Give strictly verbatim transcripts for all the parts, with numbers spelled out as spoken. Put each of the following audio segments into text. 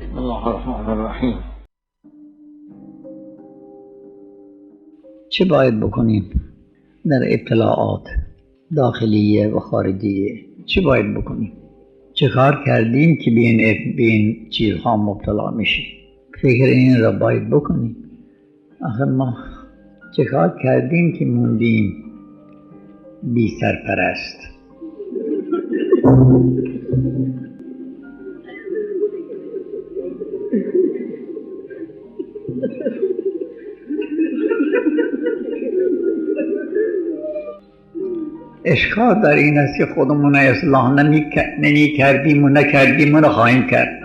بسم الله الرحمن الرحیم. چه باید بکنیم در اطلاعات داخلیه و خارجیه؟ چه باید بکنیم؟ چه کار کردیم که به این, به این چیزها مبتلا میشیم؟ فکر این را باید بکنیم. آخه ما چه کار کردیم که موندیم بی سرپرست؟ اشکال در این است که خودمون اصلاح نمی کردیم و نکردیم و نخواهیم کرد.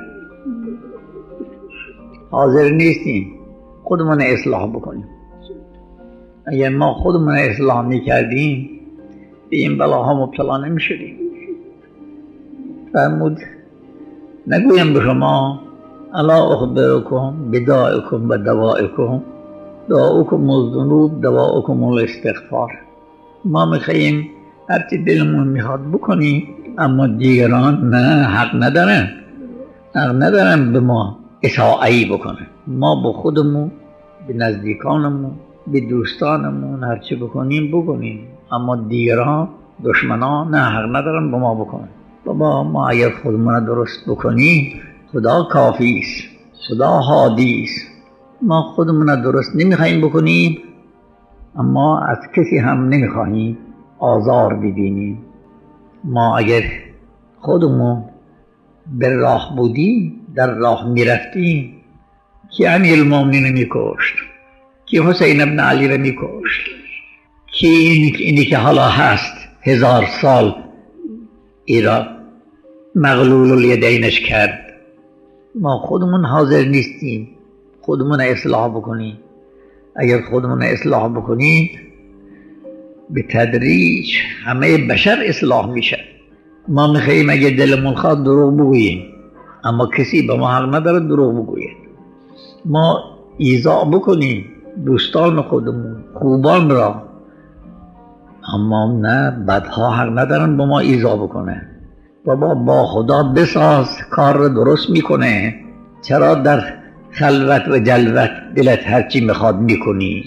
حاضر نیستیم خودمون اصلاح بکنیم. اگر ما خودمون اصلاح می کردیم به این بلاها مبتلا نمی شدیم. فرمود نگویم به شما الا اخبرکم بدائکم و دوائکم، داؤکم الذنوب دواؤکم الاستغفار. ما میخواییم هرچی دلمون میخواد بکنیم، اما دیگران نه، حق ندارن حق ندارن به ما اطاعتی بکنن. ما با خودمون، به نزدیکانمون، به دوستانمون هرچی بکنیم بکنیم، اما دیگران، دشمنان نه، حق ندارن به ما بکنن. بابا ما اگر خودمون درست بکنیم خدا کافی است، خدا هادی است. ما خودمون درست نمیخوایم بکنیم، اما از کسی هم نمیخواهیم آزار ببینیم. ما اگر خودمون به راه بودیم، در راه میرفتیم، که امیر المومنین میکشت، که حسین ابن علی رو میکشت، که اینی, اینی که حالا هست هزار سال ایران مغلول الیدینش کرد. ما خودمون حاضر نیستیم خودمون اصلاح بکنیم. اگر خودمون اصلاح بکنیم به تدریج همه بشر اصلاح میشه. ما میخواییم اگر دلمون خواد دروغ بگوییم، اما کسی به ما حق نداره دروغ بگوید. ما ایذا بکنیم دوستان خودمون، خوبان را، اما نه، بدها حق ندارن به ما ایذا بکنه. بابا با خدا بساز، کار را درست میکنه. چرا در خلوت و جلوت دلت هرچی میخواد میکنی؟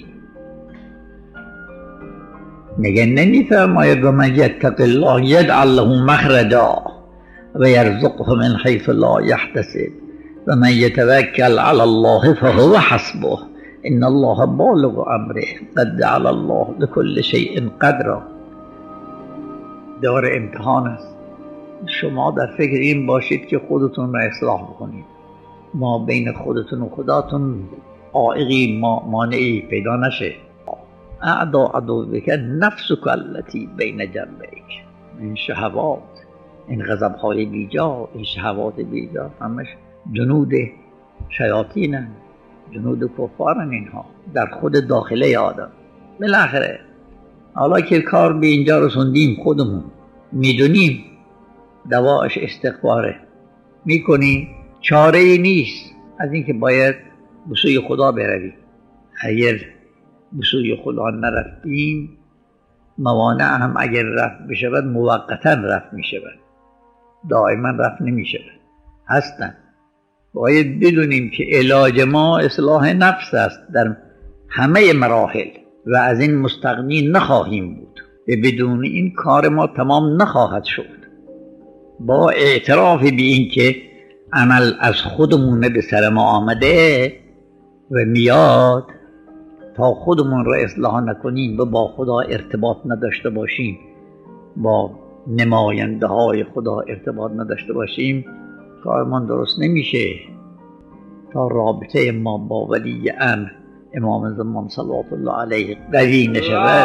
میگه نمیفرماید و من یتق الله یجعل له مخرجا و یرزقه من حیث لا یحتسب و من یتوکل علی الله فهو حسبه ان الله بالغ امره قد جعل الله لكل شیء قدرا. دور امتحان است. شما در فکر این باشید که خودتون را اصلاح بکنید. ما بین خودتون و خداتون عائقی مانعی پیدا نشه. اعدا عدوک نفسک التی بین جنبیک. این شهوات، این غضب‌های بیجا، این شهوات بیجا همش جنود شیاطینن، جنود کفارن. اینها در خود داخله آدم. بالاخره حالا که کار به اینجا رسوندیم، خودمون میدونیم دواش استغفاره، میکنیم، چاره ای نیست از اینکه باید به سوی خدا برویم. اگر به سوی خدا نرفتیم، موانع هم اگر رفت بشود موقتا رفت میشود، دائما رفت نمیشود، هستن. باید بدونیم که علاج ما اصلاح نفس است در همه مراحل و از این مستغنی نخواهیم بود. بدون این کار ما تمام نخواهد شد. با اعتراف به این که عمل از خودمون به سر ما آمده و میاد، تا خودمون را اصلاح نکنیم و با خدا ارتباط نداشته باشیم، با نماینده های خدا ارتباط نداشته باشیم، کارمان درست نمیشه. تا رابطه ما با ولی امر امام زمان صلوات الله علیه قوی نشود.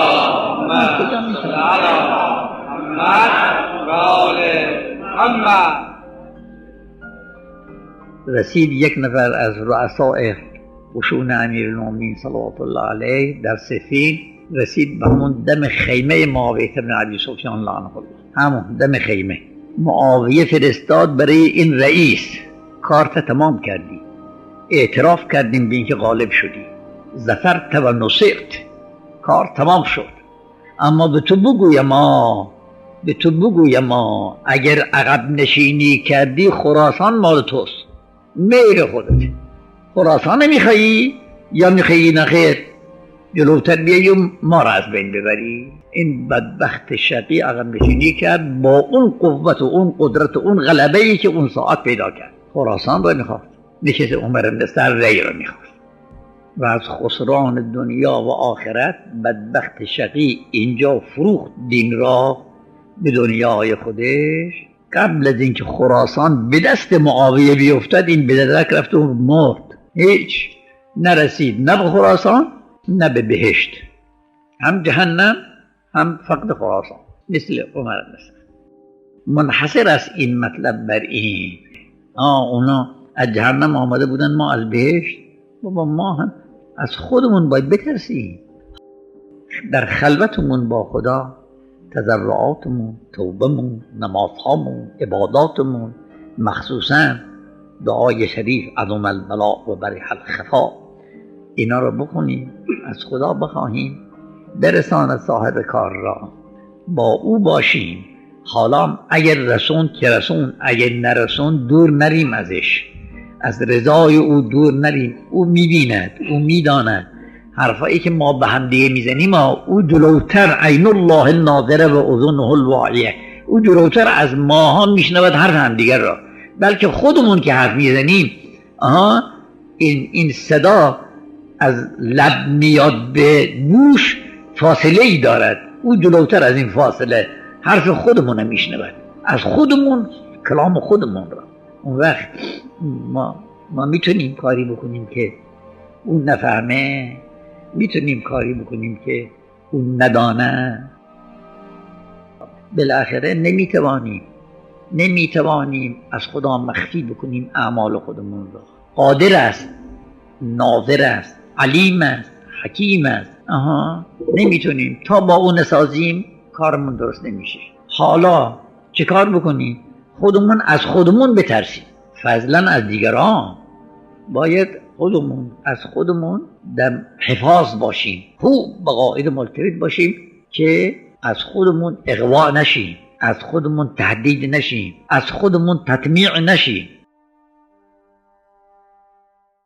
رسید یک نفر از رؤساء قشون امیر المومنین صلوات الله علیه در صفین، رسید به همون دم خیمه معاویه بن ابی سفیان لعنه الله، همون دم خیمه. معاویه فرستاد برای این رئیس، کارت تمام کردی، اعتراف کردیم به اینکه غالب شدی، ظفرت و نصرت، کار تمام شد. اما به تو بگویم ما به تو بگویم ما اگر عقب نشینی کردی خراسان مال توست. میل خودت. خراسان نمیخوایی یا میخوایی نخیر جلوتر بیایی و ما را از بین ببری؟ این بدبخت شقی عقب نشینی کرد با اون قوت و اون قدرت و اون غلبه‌ای که اون ساعت پیدا کرد. خراسان را میخواست، نشست عمر بن سر ری را میخواست و از خسران دنیا و آخرت بدبخت شقی اینجا فروخت دین را به دنیای خودش. قبل از اینکه خراسان به دست معاویه بیفتد این به درک رفت و مرد، هیچ نرسید نه به خراسان نه به بهشت، هم جهنم هم فقد خراسان مثل عمر بن سر. منحصر است این مطلب بر این. آه اونا از جهنم آمده بودن، ما از بهشت. بابا ما هم از خودمون باید بترسیم، در خلوتمون با خدا، تضرعاتمون، توبهمون، نمازهامون، عباداتمون، مخصوصا دعای شریف عظم البلاء و بریح الخفا، اینا رو بخونیم، از خدا بخواهیم برساند صاحب کار را، با او باشیم. حالا اگر رسون که رسون، اگر نرسون دور نریم ازش، از رضای او دور نریم. او میبیند، او میداند حرفایی که ما به هم دیگه میزنیم، او جلوتر، عین الله الناظره و اذنه الواعیه، او جلوتر از ماها میشنود حرف هم دیگر را، بلکه خودمون که حرف میزنیم آها این این صدا از لب میاد به گوش فاصله ای دارد، او جلوتر از این فاصله حرف خودمون هم میشنود، از خودمون، کلام خودمون را. اون وقت ما ما میتونیم کاری بکنیم که اون نفهمه، میتونیم کاری بکنیم که اون ندانه. بالاخره نمیتوانیم نمیتوانیم از خدا مخفی بکنیم اعمال خودمون را. قادر است، ناظر است، علیم است، حکیم است. آها نمیتونیم تا با اون نسازیم کارمون درست نمیشه. حالا چه کار بکنیم؟ خودمون از خودمون بترسیم، فضلا از دیگران. باید خودمون از خودمون در حفاظ باشیم، خوب به قاعده ملتفت باشیم که از خودمون اغوا نشیم، از خودمون تهدید نشیم، از خودمون تطمیع نشیم.